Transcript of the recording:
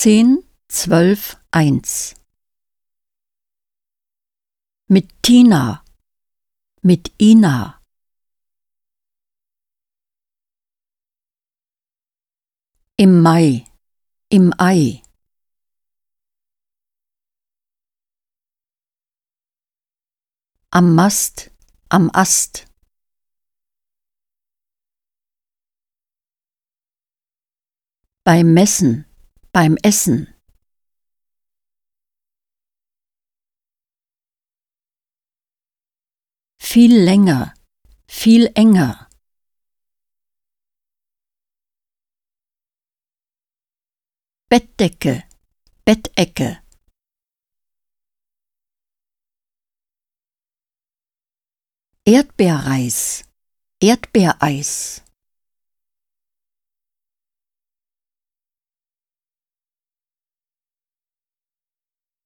10, 12, 1. Mit Tina, mit Ina. Im Mai, im Ei. Am Mast, am Ast. Beim Messen, beim Essen. Viel länger, viel enger. Bettdecke, Bettecke. Erdbeerreis, Erdbeereis.